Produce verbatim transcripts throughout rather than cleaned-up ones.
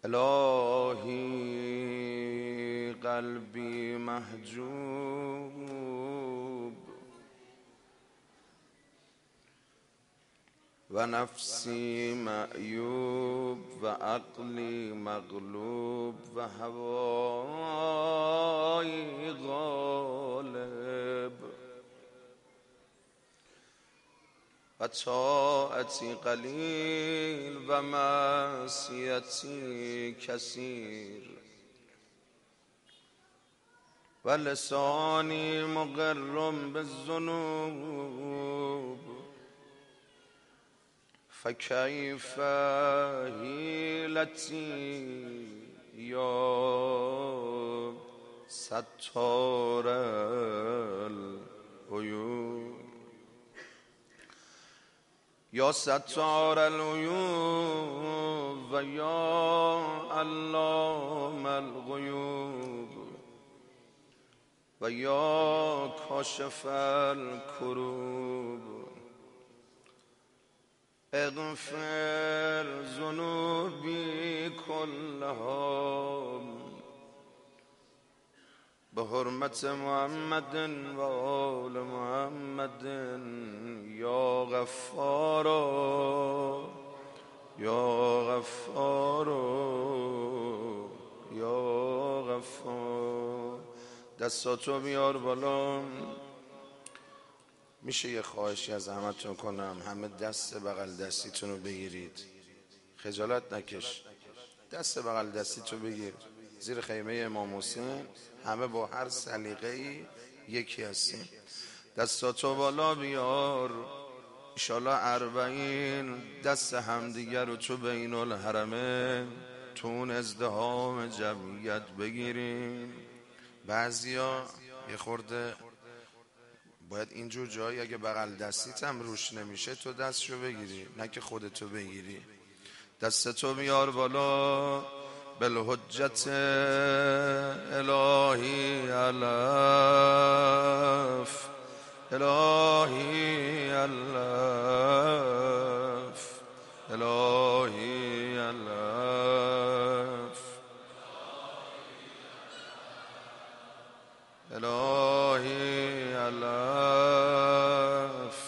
الهی قلبی محجوب و نفسی معیوب و عقلی مغلوب و هوایی غالب و طاعتی قلیل و معصیتی کثیر و لسانی مقر بالذنوب فکیف حیلتی یا ستار العیوب یا ستار العیوب و یا علام الغیوب و یا کاشف الکروب اغفر ذنوبی کلها به حرمت محمد و آل محمد یا غفار یا غفار یا غفار. دستاتو بیار بالا. میشه یه خواهشی از همتون کنم؟ همه دست بغل دستیتون رو بگیرید، خجالت نکش. دست بغل دستیتو بگیر زیر خیمه امام حسین، همه با هر سلیقه‌ای یکی هستیم. دستاتو بالا بیار. انشالله اربعین دست همدیگر رو تو بین الحرمه تو اون ازدحام جمعیت بگیریم. بعضیا یه خورده باید اینجور جایی اگه بغل دستیت هم روش نمیشه تو دستشو بگیری، نه که خودتو بگیری. دستتو بیار بالا. بالحجت الهی الف الهی الف الهی الف الهی الف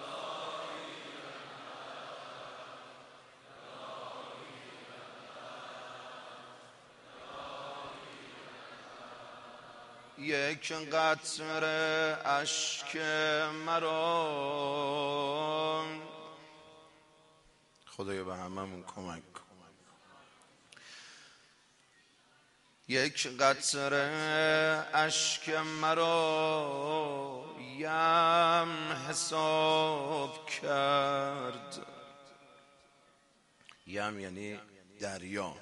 یک قطره اشک مرا خدایا به هممون کمک کن. یک قطره اشک مرا یم حساب کرد. یم یعنی دریا.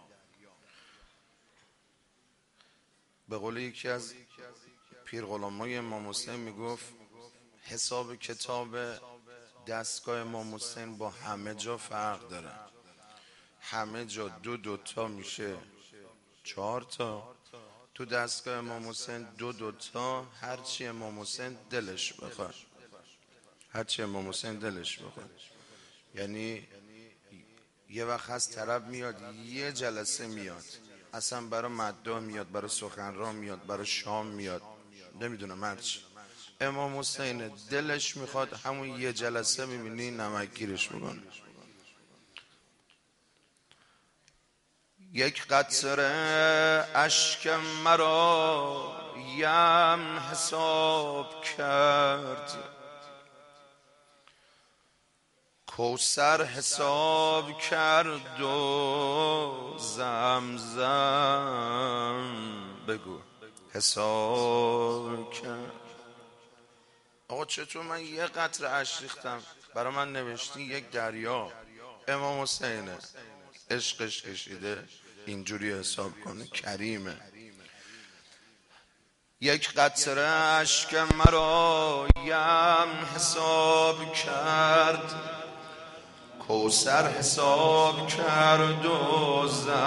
به قول یکی از پیر غلامای امام حسین میگفت حساب کتاب دستگاه امام حسین با همه جا فرق داره. همه جا دو دوتا میشه چهار تا، تو دستگاه امام حسین دو دوتا هرچی امام حسین دلش بخواد، هرچی امام حسین دلش بخواد. یعنی یه وقت هست طرف میاد یه جلسه میاد، اصلا برای مدعا میاد، برای سخنران میاد، برای شام میاد، نمیدونم هرچی. امام حسین دلش میخواد همون یه جلسه میبینی نمکگیرش بکنه. یک قطره اشک مرا یم حساب کرد، کوثر حساب کرد و زمزم بگو حساب کرد. آقا چطور من یه قطره اشک ریختم برای من نوشتی یک دریا؟ امام حسینه عشقش کشیده اینجوری حساب کنه، کریمه. یک قطره اشک مرا یم حساب کرد، کوثر حساب کرد و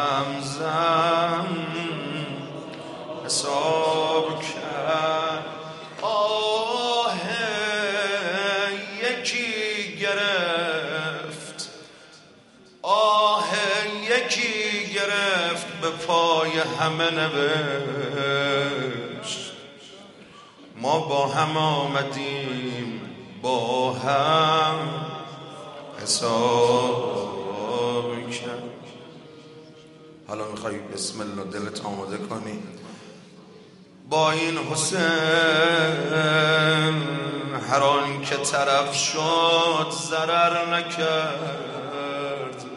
زمزم حساب کرد. آه یکی گرفت، آه یکی گرفت به پای همه نوشت ما با هم آمدیم با هم حساب کرد. حالا میخوایی بسم الله دلت آماده کنی با این حسین هر آن که طرف شد ضرر نکرد.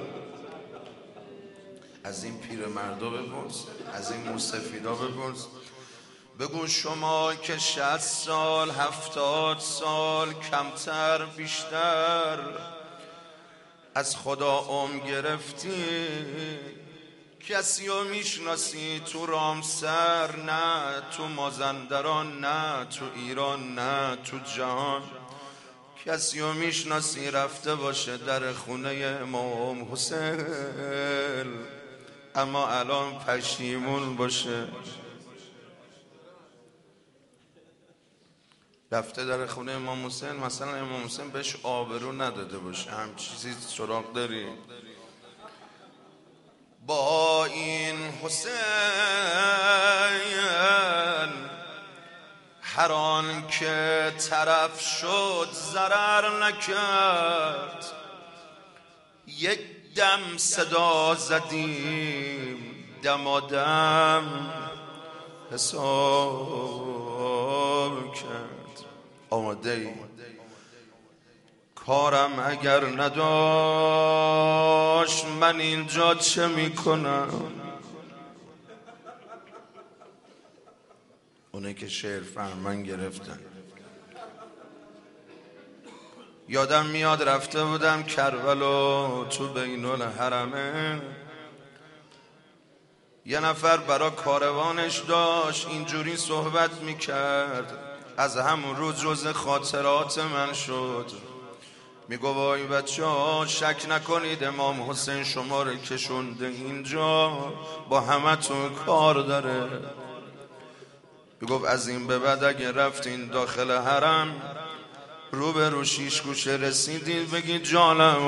از این پیرمردا بپرس، از این موسفیدا بپرس، بگو شما که شصت سال هفتاد سال کمتر بیشتر از خدا عمر گرفتی، کسی رو میشناسی تو رامسر؟ نه تو مازندران، نه تو ایران، نه تو جهان. کسی رو میشناسی رفته باشه در خونه امام حسین اما الان پشیمون باشه؟ رفته در خونه امام حسین، مثلا امام حسین بهش آبرو نداده باشه، هم چیزی سراغ داری؟ با این حسین هر آن که طرف شد ضرر نکرد. یک دم صدا زدیم دمادم حساب کرد. آماده ای؟ کارم اگر نداشت من اینجا چه میکنم؟ اونه که شعر فرمان گرفتن. یادم میاد رفته بودم کربلا تو بین الحرمین، یه نفر برا کاروانش داشت اینجوری صحبت میکرد، از همون روز جز خاطرات من شد. میگو وای بچه ها شک نکنید امام حسین شما رو کشونده اینجا، با همه تون کار داره. میگو از این به بعد اگه رفتین داخل حرم رو به رو شیش گوشه رسیدید بگید جانم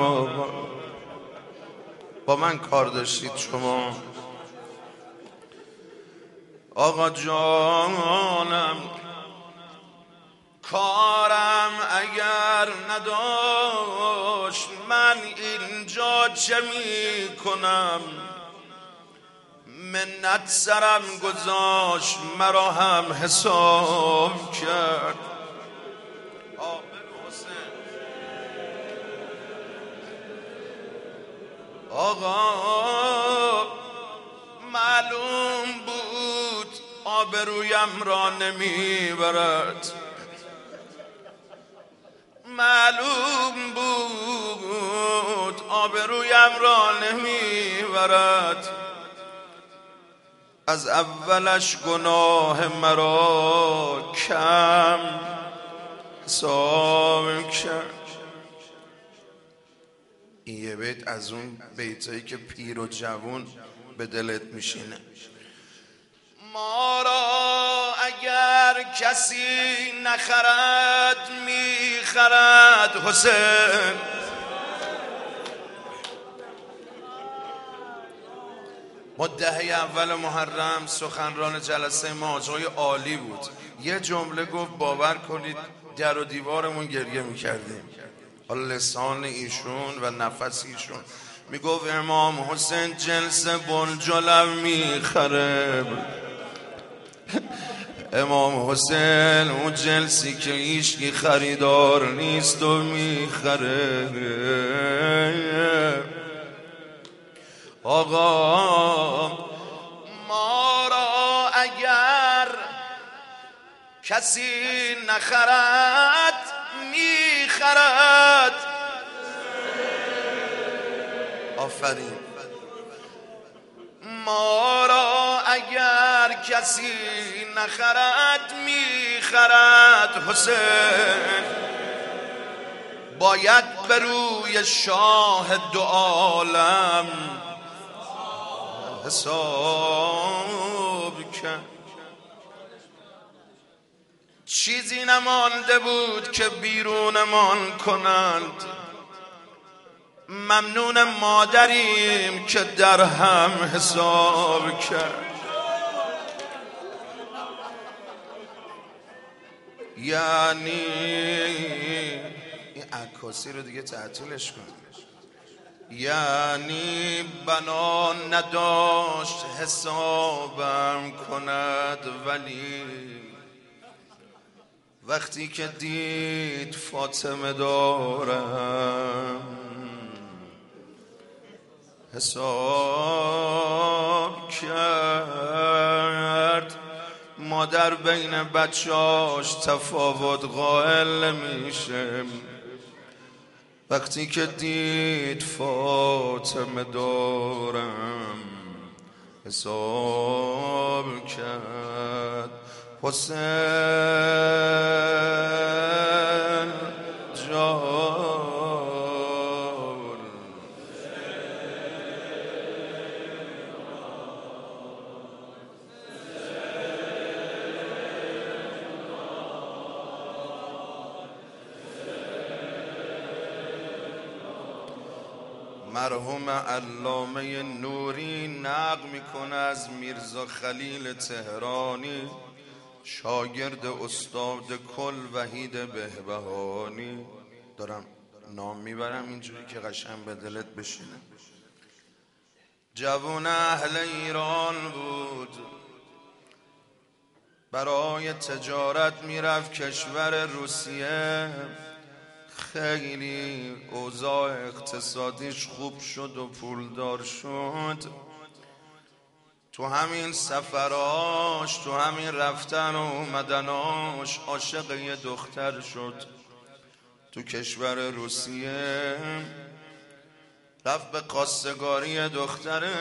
با من کار داشتید شما. آقا جانم کارم اگر نداشت من اینجا چه می کنم؟ منت سرم گذاشت مرا هم حساب کرد. آقا معلوم بود آبرویم را نمیبرد، معلوم بود آبرویم را نمیبرد. از اولش گناه مرا کم حساب کرد. این یه بیت از اون بیتایی که پیر و جوون به دلت میشینه. ما را اگر کسی نخرد میخرد حسین. ما دهه اول محرم سخنران جلسه ما آقای عالی بود، یه جمله گفت باور کنید در و دیوارمون گریه میکردیم. حالا لسان ایشون و نفس ایشون میگفت امام حسین جنس بنجلم میخره. امام حسین اون جنسی که هیچکی خریدار نیست و میخره. آقا ما را اگر کسی نخرد میخرد. آفرین. ما را اگر کسی نخرد میخرد حسین. باید به روی شاه دو عالم حساب کرد. چیزی نمانده بود که بیرونمان کنند، ممنون مادریم که در هم حساب کرد. یعنی این عکاسی رو دیگه تعطیلش کن. یعنی بنا نداشت حسابم کند، ولی وقتی که دید فاطمه دارم حساب کرد. مادر بین بچهاش تفاوت قائل نمیشه. وقتی که دید فاطمه دارم حساب کرد. حسین جان مرحوم علامه نوری نقل میکنه از میرزا خلیل تهرانی، شاگرد استاد کل وحید بهبهانی. دارم نام میبرم اینجوری که قشنگ به دلت بشینه. جوان اهل ایران بود، برای تجارت میرفت کشور روسیه. خیلی اوضاع اقتصادیش خوب شد و پولدار شد. تو همین سفراش، تو همین رفتن و اومدناش عاشق یه دختر شد تو کشور روسیه. رفت به قاصگاری دختره.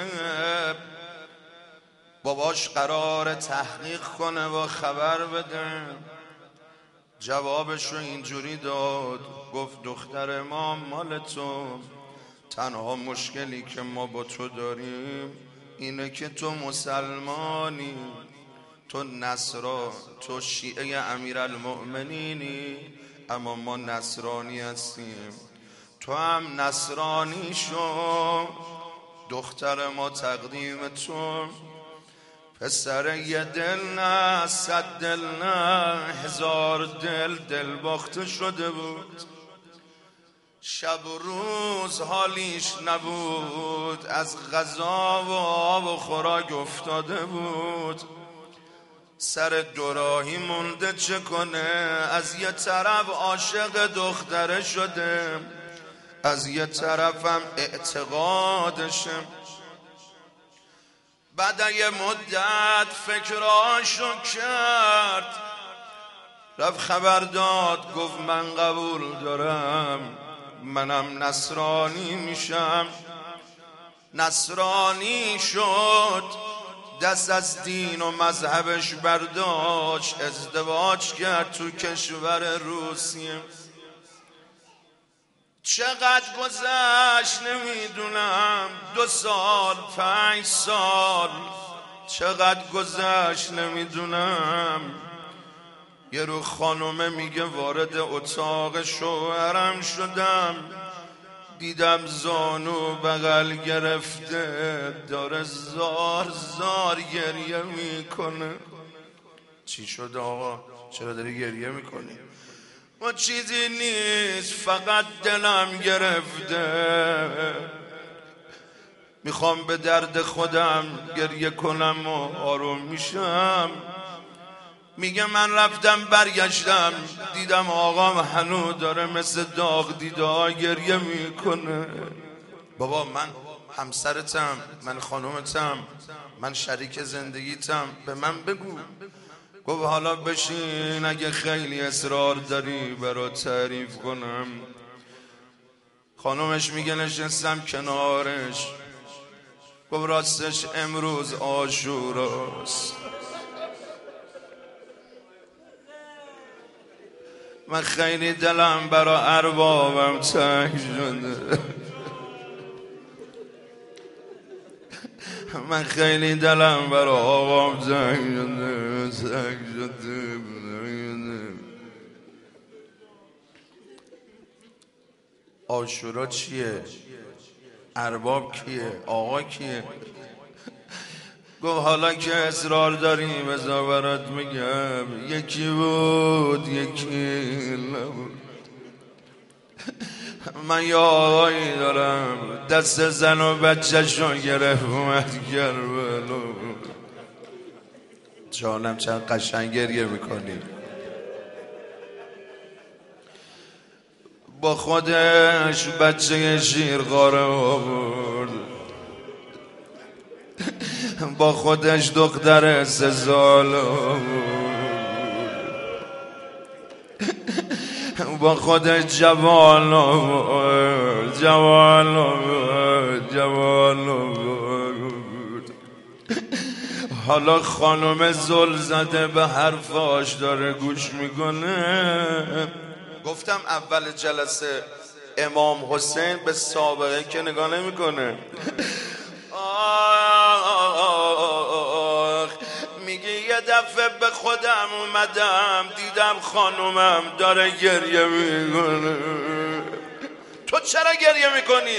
باباش قرار تحقیق کنه و خبر بده. جوابشو اینجوری داد، گفت دختر ما مال تو، تنها مشکلی که ما با تو داریم اینه که تو مسلمانی، تو نصرا تو شیعه امیرالمؤمنینی، اما ما نصرانی هستیم. تو هم نصرانی شو، دختر ما تقدیم تو. پسر یه دل نه صد دل نه هزار دل دل باخته شده بود. شب و روز حالیش نبود، از غذا و آب و خوراک افتاده بود. سر دوراهی مونده چه کنه، از یه طرف عاشق دختره شده، از یه طرفم اعتقادشه. بعد یه مدت فکراشو کرد، رفت خبر داد، گفت من قبول دارم، منم نصرانی میشم. نصرانی شد، دست از دین و مذهبش برداشت، ازدواج کرد تو کشور روسیه. چقدر گذشت نمیدونم، دو سال پنج سال چقدر گذشت نمیدونم. یه رو خانومه میگه وارد اتاق شوهرم شدم، دیدم زانو بغل گرفته داره زار زار گریه میکنه. چی شد آقا؟ چرا داری گریه میکنی؟ و چیزی نیست، فقط دلم گرفته، میخوام به درد خودم گریه کنم و آروم میشم. میگه من رفتم برگشتم، دیدم آقام هنو داره مثل داغ دیده ها گریه میکنه. بابا من همسرتم، من خانومتم، من شریک زندگیتم، به من بگو. گفت حالا بشین، اگه خیلی اصرار داری برات تعریف کنم. خانومش میگه نشستم کنارش، گفت راستش امروز عاشوراست، من خیلی دلم برا اربابم تنگ شده، من خیلی دلم برا آقام تنگ شده تنگ شده. عاشورا چیه؟ ارباب کیه؟ آقا کیه؟ گفت حالا که اصرار داری بذار برات میگم، یکی بود یکی نبود. من یه آقایی دارم دست زن و بچه‌شو گرفت اومد کربلا. جانم چند قشنگ گریه میکنی. با خودش بچه شیرخواره آورد، با خودش دختر سه سال آورد، با خودش جوان آورد، جوان آورد، جوان آورد. حالا خانم زل زده به حرفاش داره گوش میکنه. گفتم اول جلسه امام حسین به سابقه که نگاه نمیکنه. آخ میگه یه دفعه به خودم اومدم دیدم خانومم داره گریه میکنه. تو چرا گریه میکنی؟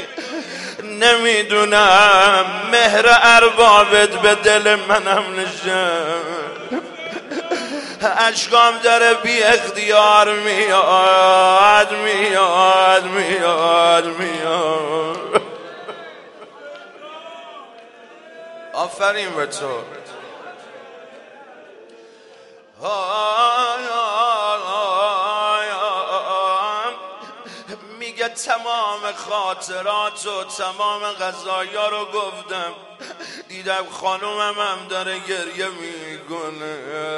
نمیدونم، مهر اربابت به دل منم نشد، اشکام داره بی اختیار میاد میاد میاد میاد. آفرین به تو. میگه تمام خاطرات و تمام غذایا رو گفتم، دیدم خانومم هم داره گریه میکنه.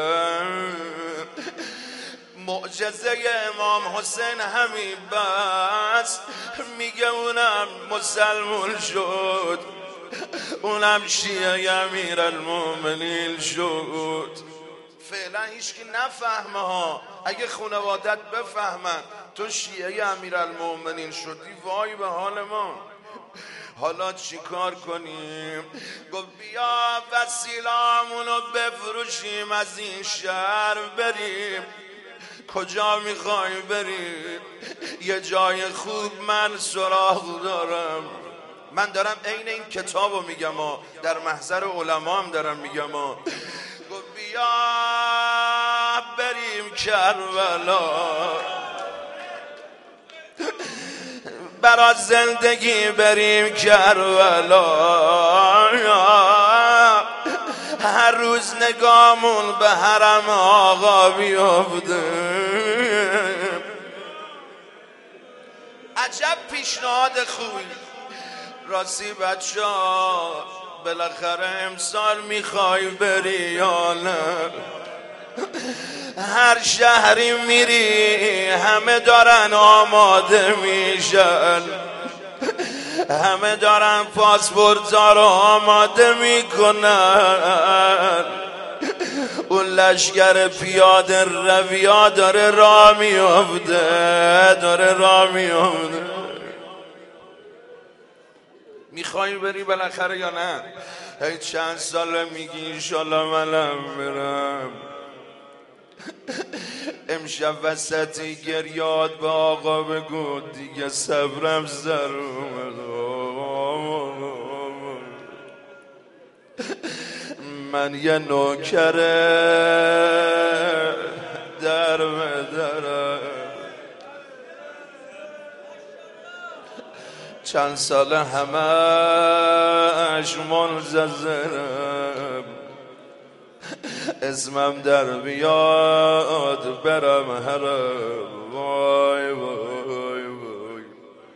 معجزه امام حسین همین بس. میگه اونم مسلمون شد، اونم شیعه امیرالمومنین شد. فعلا هیچ کی نفهمه ها، اگه خانوادت بفهمن تو شیعه امیرالمومنین شدی وای به حال ما. حالا چی کار کنیم؟ گفت بیا وسیلامونو بفروشیم از این شهر بریم. کجا میخوای بریم؟ یه جای خوب من سراغ دارم. من دارم عین این کتابو میگم ها، در محضر علما هم دارم میگم ها. گفت بیا بریم کربلا، برای زندگی بریم کربلا. هر روز نگامون به حرم آقا بیفته. عجب پیشنهاد خوبی. راستی بچه ها بالاخره امسال میخوای بری یا نه؟ هر شهری میری همه دارن آماده میشن، همه دارن پاسپورتا رو آماده میکنن. اون لشگر پیاده رویا داره راه میفته، داره راه میفته. میخوایی بری بالاخره یا نه؟ هی چند ساله میگی انشالله منم برم. امشب وسطی گریاد به آقا بگو دیگه صبرم سر اومد. من یه نوکره در بدرم، چند سال همش منتظرم اسمم در بیاد برم حرم. وای وای وای.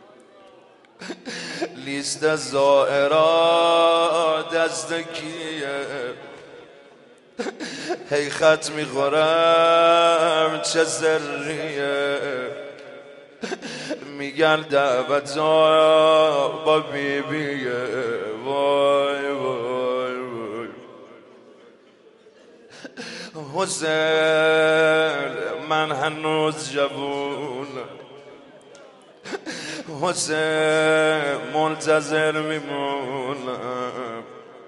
لیست زائرا دست کیه؟ هی خط میخورم چه سریه. میگن دعوت با بیبیه. وای وای وای. حسین من هنوز جوونم، حسین منتظر میمونم،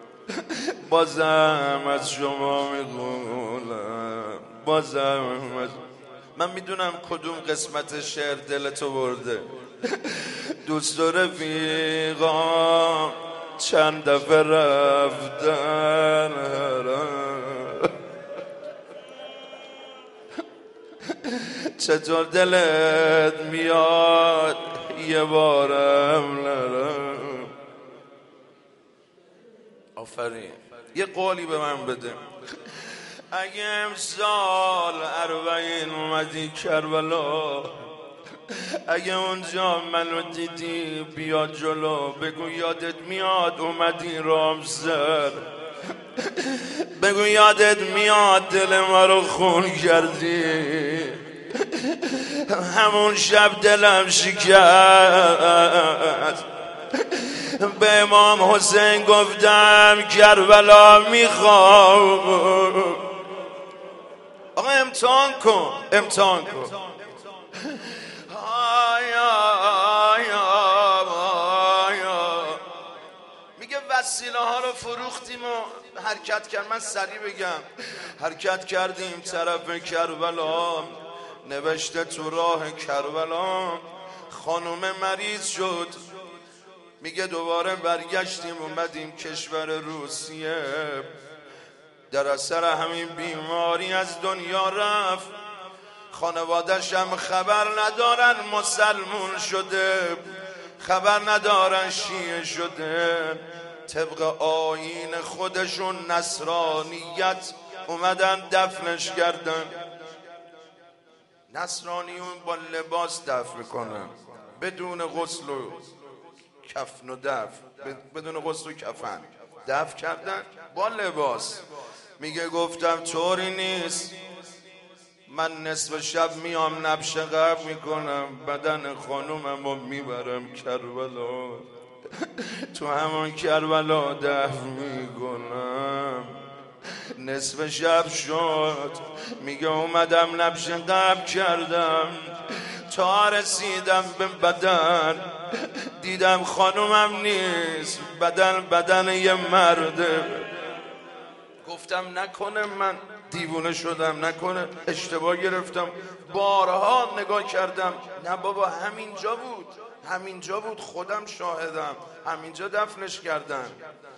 بازم از شما میخونم، بازم از... من میدونم کدوم قسمت شعر دلتو برده. دوست و رفیقا چند دفعه رفتن، چطور دلت میاد یه بارم نرم. آفرین. یه قولی به من بده، اگه امسال اربعین اومدی کربلا، اگه اونجا منو دیدی بیا جلو، بگو یادت میاد اومدی رامسر، بگو یادت میاد دل ما رو خون کردی، همون شب دلم شکست، به امام حسین گفتم کربلا میخوام. آقا امتحان کن، امتحان کن. آیا آیا آیا میگه وسیله ها رو فروختیم و حرکت کرد. من سریع بگم، حرکت کردیم طرف کربلا، نوشته تو راه کربلا خانوم مریض شد. میگه دوباره برگشتیم اومدیم کشور روسیه، در اثر همین بیماری از دنیا رفت. خانوادش هم خبر ندارن مسلمون شده، خبر ندارن شیعه شده، طبق آیین خودشون نصرانیت اومدن دفنش کردن. نصرانیون با لباس دفن میکنن، بدون غسل و کفن و دفن، بدون غسل و کفن دفن کردن با لباس. میگه گفتم طوری نیست، من نصف شب میام نبش قبر میکنم، بدن خانومم رو میبرم کربلا، تو همون کربلا دفن میکنم. نصف شب شد، میگه اومدم نبش قبر کردم، تا رسیدم به بدن دیدم خانومم نیست، بدن بدن یه مرده. گفتم نکنه من دیوونه شدم، نکنه اشتباه گرفتم، بارها نگاه کردم، نه بابا همینجا بود، همینجا بود، خودم شاهدم، همینجا دفنش کردن.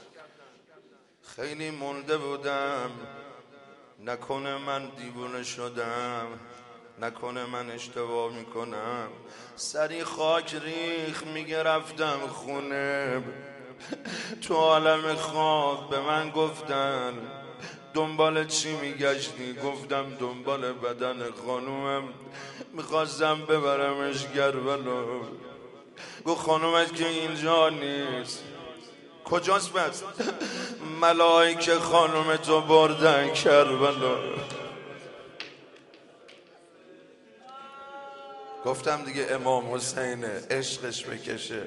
خیلی مونده بودم، نکنه من دیوونه شدم، نکنه من اشتباه میکنم. سری خاک ریخ، میگه رفتم خونه، تو عالم خواب به من گفتن دنبال چی میگشتی؟ گفتم دنبال بدن خانومم، میخواستم ببرمش کربلا. گفت خانومت که اینجا نیست. کجاست بس؟ ملائکه خانوم تو بردن کربلا. گفتم دیگه امام حسینه، عشقش بکشه.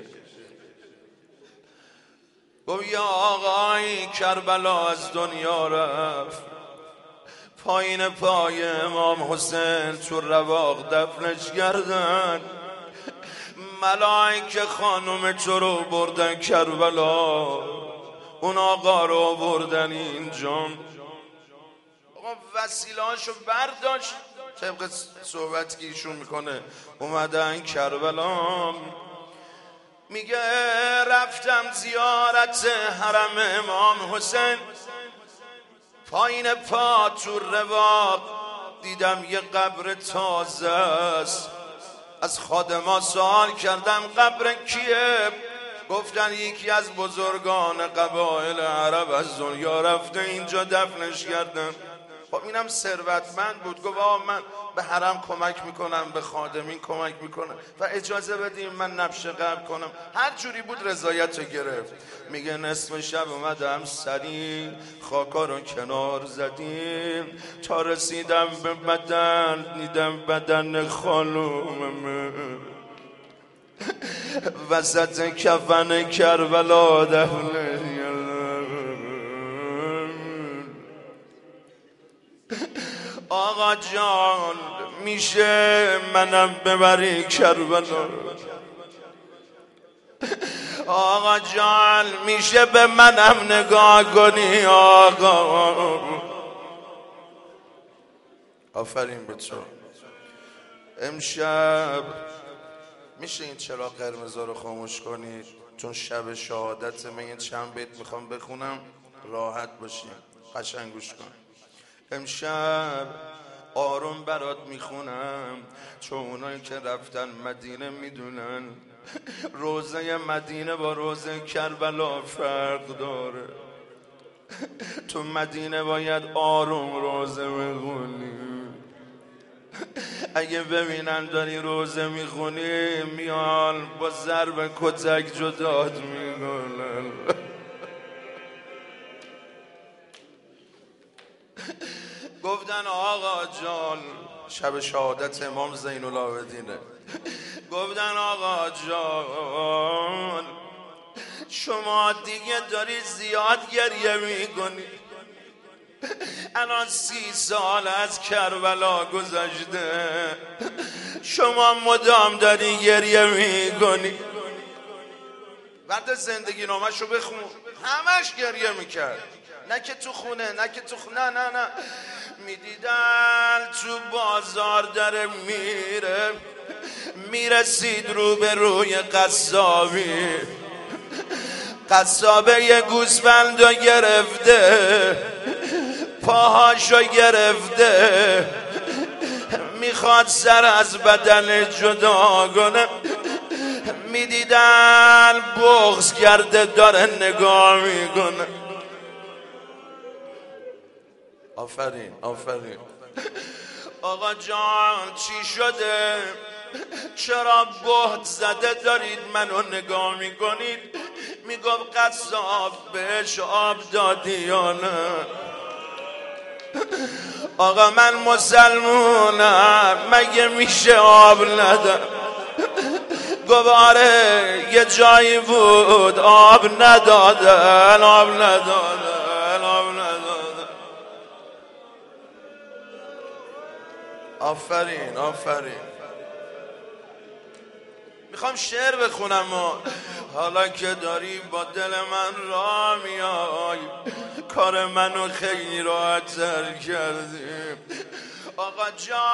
گفت یا آقای کربلا از دنیا رفت، پایین پای امام حسین تو رواق دفنش کردن، ملائکه خانم تو رو بردن کربلا، اون آقا رو بردن اینجا. آقا وسیله هاشو برداشت، طبق صحبت که ایشون میکنه اومدن کربلا. میگه رفتم زیارت حرم امام حسین، پایین پا تو رواق دیدم یه قبر تازه است. از خادما سوال کردم قبر کیه؟ گفتن یکی از بزرگان قبایل عرب از دنیا رفته اینجا دفنش کردن. خب اینم ثروتمند بود. گفت آقا من به حرم کمک میکنم، به خادمین کمک میکنم و اجازه بدیم من نبش قبر کنم. هر جوری بود رضایت رو گرفت. میگه نصف شب اومدم سریع خاکا رو کنار زدیم، تا رسیدم به بدن دیدم بدن خانومم وسط کفن کربلا دفنه. آقا جان میشه منم ببری کربلا؟ آقا جان میشه به منم نگاه کنی آقا؟ آفرین به تو. امشب میشه این چراغ قرمز رو خاموش کنید؟ چون شب شهادت من یه چند بیت میخوام بخونم راحت باشیم. قشنگ گوش کن. امشب آروم برات میخونم، چون اونایی که رفتن مدینه میدونن روزه مدینه با روزه کربلا فرق داره. تو مدینه باید آروم روزه میخونی. اگه ببینن داری روزه میخونی میان با ضرب کتک جدات میکنن. گفتن آقا جان، شب شهادت امام زین العابدینه، گفتن آقا جان شما دیگه داری زیاد گریه میکنی. الان سی سال از کربلا گذشته، شما مدام داری گریه میکنی. بعد زندگی نامشو بخون، همش گریه میکرد. نه که تو خونه، نه که تو خونه، نه نه میدیدن تو بازار داره میره، میرسید رو به روی قصابی. قصابه یه گوسفندو گرفته، پاهاشو گرفته، میخواد سر از بدن جدا کنه. میدیدن بغض کرده داره نگاه میکنه. آفرین آفرین. آقا جان چی شده؟ چرا بهت زده دارید منو نگاه میکنید؟ میگفت قصاب بهش آب دادی یا نه؟ آقا من مسلمونم، مگه میشه آب ندم؟ گفت آره یه جایی بود آب ندادن، آب ندادن، آب ندادن. آفرین آفرین. میخوام شعر بخونم و حالا که داری با دل من را میای، کار منو خیلی راحت‌تر کردی. آقا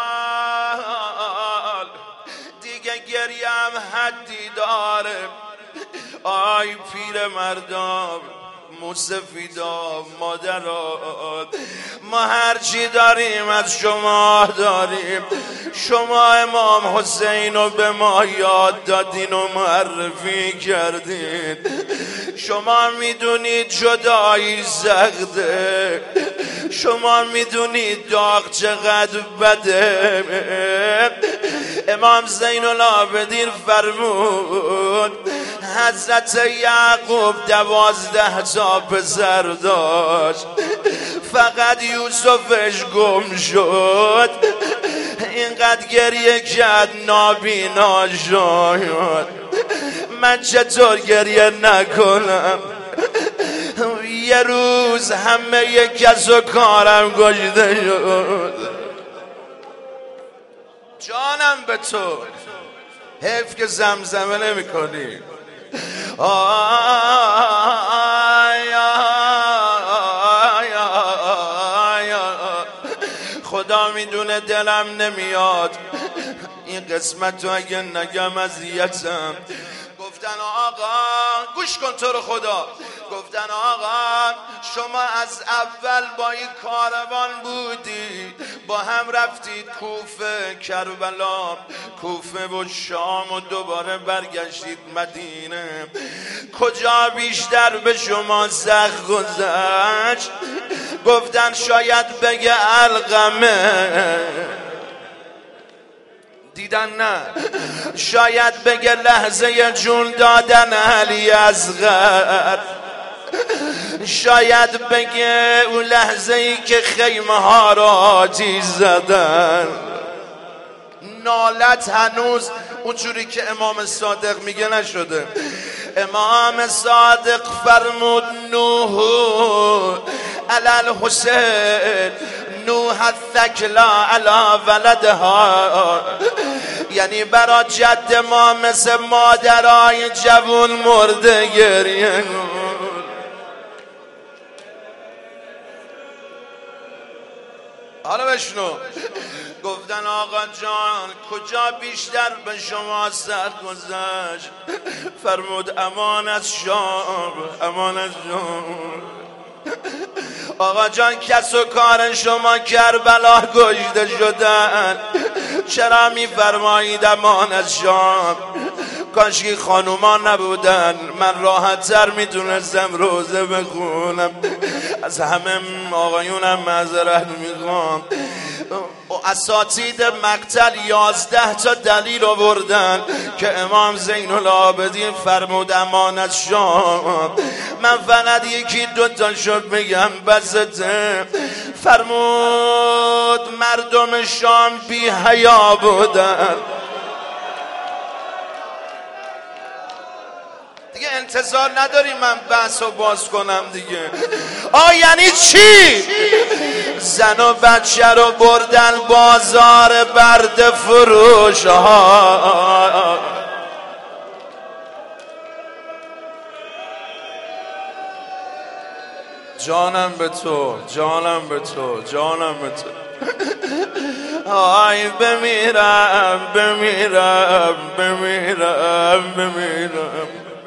جان دیگه گریم حدی داره. آی پیر مردم، موسفیدا، مادرات، ما هرچی داریم از شما داریم. شما امام حسین رو به ما یاد دادین و معرفی کردید. شما میدونید جدایی سخته، شما میدونید داغ چقدر بده. امام زین العابدین فرمود حضرت یعقوب دوازده تا پسر داشت، فقط یوسفش گم شد. اینقدر گریه کرد نابینا شد. من چطور گریه نکنم؟ یه روز همه یک کس و کارم کشته شد. جانم به تو، حیف که زمزمه نمی کنی. خدا میدونه دلم نمیاد این قسمت رو اگه نگم اذیتم. گفتن آقا گوش کن تو رو خدا، گفتن آقا شما از اول با این کاروان بودی، با هم رفتید کوفه، کربلا، کوفه و شام و دوباره برگشتید مدینه. کجا بیشتر به شما سخت گذشت؟ گفتن شاید بگه علقمه، دیدن نه، شاید بگه لحظه جون دادن علی اصغر، شاید بگه اون لحظه ای که خیمه ها را آتیش زدن. نالت هنوز اونجوری که امام صادق میگه نشده. امام صادق فرمود نوح علی الحسین، نوح الثکلا علی ولدها، یعنی برا جد ما مثل مادرای جوون مرده گریه. حالا بشنو. گفت گفتن آقا جان کجا بیشتر به شما سر گذشت؟ فرمود امانت شام، امانت شام. آقا جان کس و کار شما کربلا کشته شدن، چرا میفرمایید امانت شام؟ کاشکی خانومان نبودن من راحت تر میتونستم روزه بخونم. از همه آقایونم معذرت میخوام. اساتید مقتل یازده تا دلیل آوردن که امام زین العابدین فرمود امانت شام. من فقط یکی دوتا شد بگم بسته. فرمود مردم شام بی حیا بودن. دیگه انتظار نداری من بحث رو باز کنم دیگه. آ یعنی چی؟ زن و بچه رو بردن بازار برد فروش ها. جانم به تو، جانم به تو، جانم به تو. آی بمیرم بمیرم بمیرم بمیرم.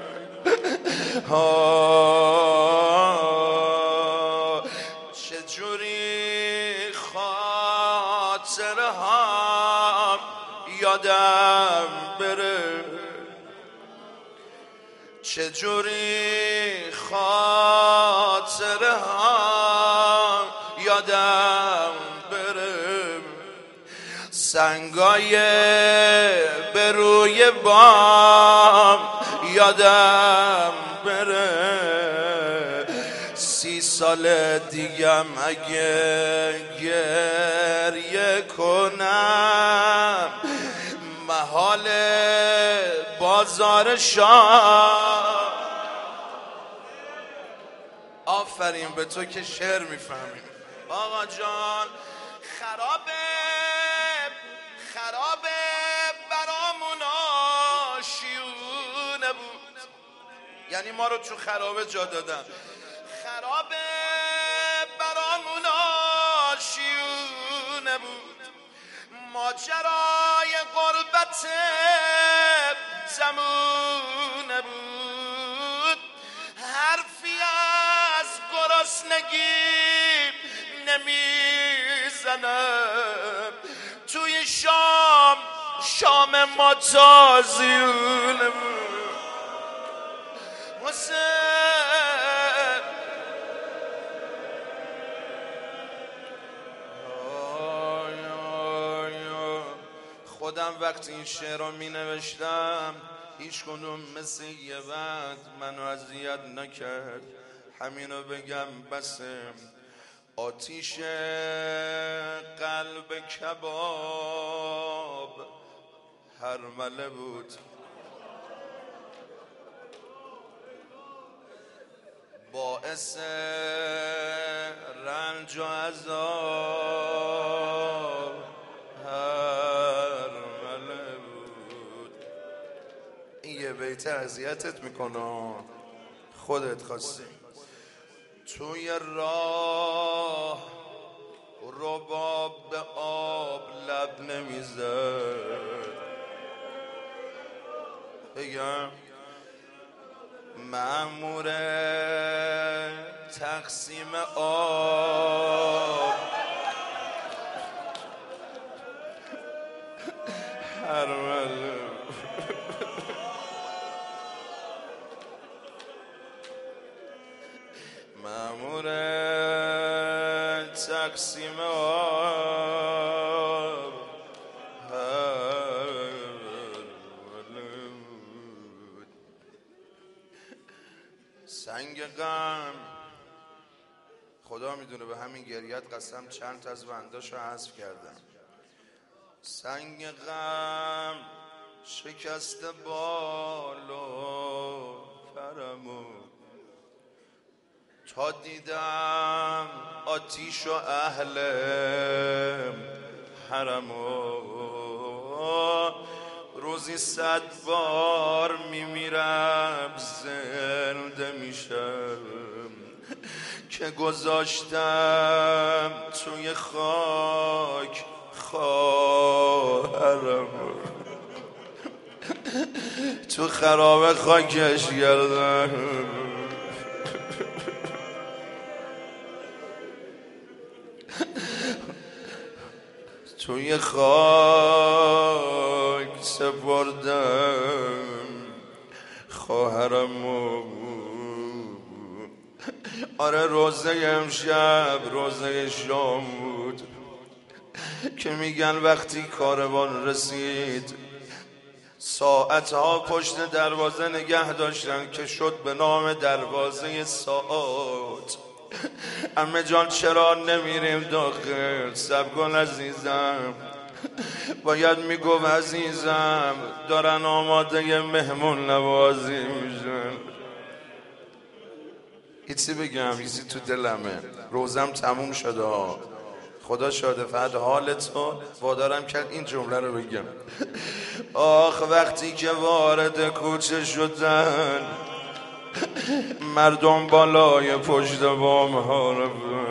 چجوری خاطرها یادم بره، چجوری خاطرها یادم بره. سنگای به روی بام یادم بره. سی سال دیگم اگه گریه کنم محال بازار شام. آفرین به تو که شعر میفهمی. آقا جان خرابه خرابه برامون آشیونه بود، یعنی ما رو تو خرابه جا دادن. خرابه برامون آشیونه بود، ماجرای غربت زمونه بود. حرفی از گرسنگی نمیزنم، توی شام شام ما تازیونه بود. حسین خودم وقتی این شعر رو می نوشتم هیچ کدوم مثل یه وقت منو اذیت نکرد. همینو بگم بسه. آتیش قلب کباب هرمله بود، باعث رنج و عذاب هرمله بود. این یه بیت اذیتت میکنه، خودت خواستی. توی راه رباب به آب لب نمیزد. بگم مأمور تقسیم آب هرمله. مأمور تقسیم آب سنگ غم. خدا میدونه به همین گریت قسم چند تا از بنداشو حذف کردم. سنگ غم شکست بال و پرمو، تا دیدم آتیش و اهل حرمو. روزی صد بار میمیرم زنده میشم که گذاشتم توی خاک خواهرم تو خراب خاکش گردم توی خاک سپردم خواهرمو. آره روزه امشب روزه شام بود که میگن وقتی کاروان رسید ساعتها پشت دروازه نگه داشتن که شد به نام دروازه ساعت. عمه جان چرا نمیریم داخل؟ صبر کن عزیزم. باید میگفت عزیزم دارن آماده مهمون نوازی میشن. ایچی بگم ایچی تو دلمه. روزم تموم شده ها، خدا شاده. فقط حالتو وادارم کرد این جمله رو بگم. آخ وقتی که وارد کوچه شدن مردم بالای پشت بام ها رو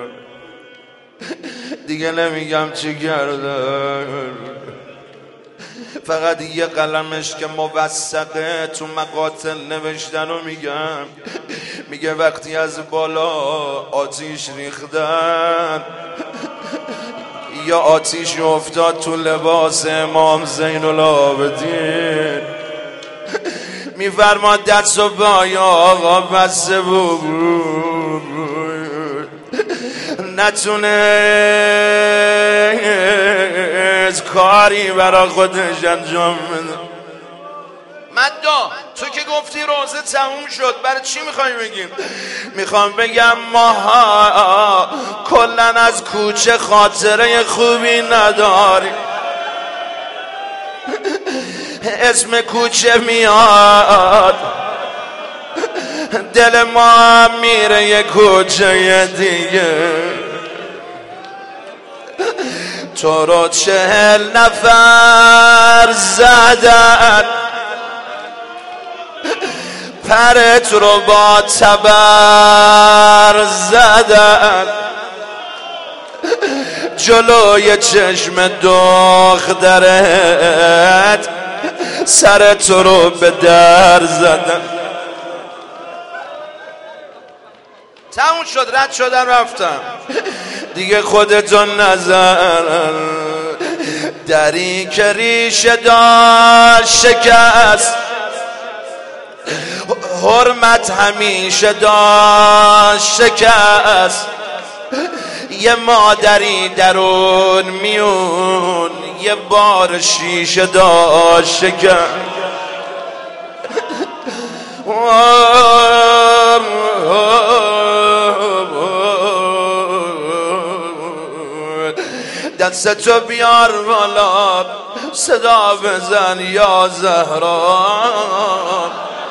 دیگه نمیگم چی کردن، فقط یه قلمش که موثقه تو مقاتل نوشتن و میگم. میگه وقتی از بالا آتیش ریختن یا آتیش افتاد تو لباس امام زین العابدین، میفرماد دست و پای آقا بسته بود نتونست کاری برا خودش انجام بده. مدا تو که گفتی روزه تموم شد، برای چی میخوای بگیم؟ میخوام بگم ماها کلن از کوچه خاطره خوبی نداریم. اسم کوچه میاد دل ما میره یه کوچه دیگه. تو رو چهل نفر زدن پرت رو با تبر زدن جلوی چشم دخترت سر تو رو به در زدن. تموم شد، رد شدم رفتم دیگه. خودتون نظر دری که ریشه داشت شکست، حرمت همیشه داشت شکست. یه مادری درون میون یه بار شیشه داشت شکست. دستتو بیار بالا صدا بزن یا زهرا.